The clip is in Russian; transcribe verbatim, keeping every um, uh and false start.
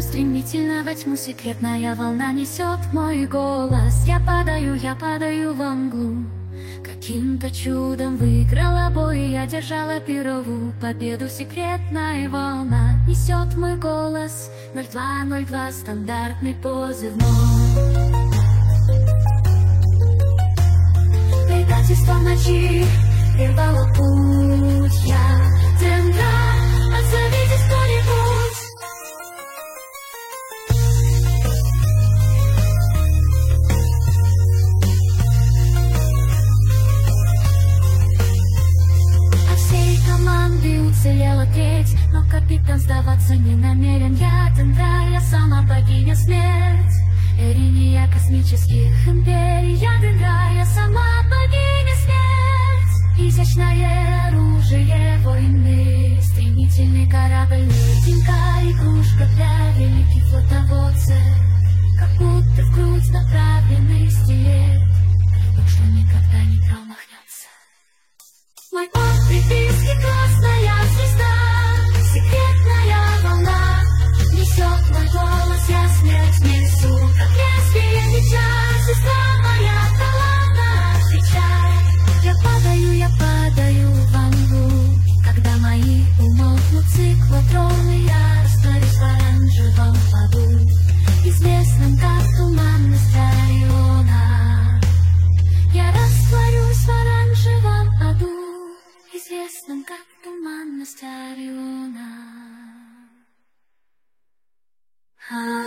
падаю стремительно во тьму, секретная волна несет мой голос. Я падаю, я падаю во мглу. Каким-то чудом выиграла бой, я держала перовую победу. Секретная волна несет мой голос. ноль два ноль два стандартный позывной. Предательство в ночи прервало путь. Я Дендра, отзовитесь кто-нибудь. От всей команды уцелела треть, но капитан сдаваться не намерен. Я Дендра, я сама богиня смерть. Эриния космических империй. Я Дендра, я сама богиня смерть. Изящное оружие войны, стремительный корабль, лединка, игрушка для великих флотоводцев. Как будто в грудь направленный стилет, что никогда не промахнется. Мой под приписки красная звезда, секретная волна несет мой голос, я смерть несу, как лезвие меча. Сестра моя таланта, отвечай. Я падаю, я падаю во мглу, когда мои умолкнут циклотроны. Я растворюсь в оранжевом аду, известном как туманность Ориона. Я растворюсь в оранжевом аду, известном как туманность Ориона.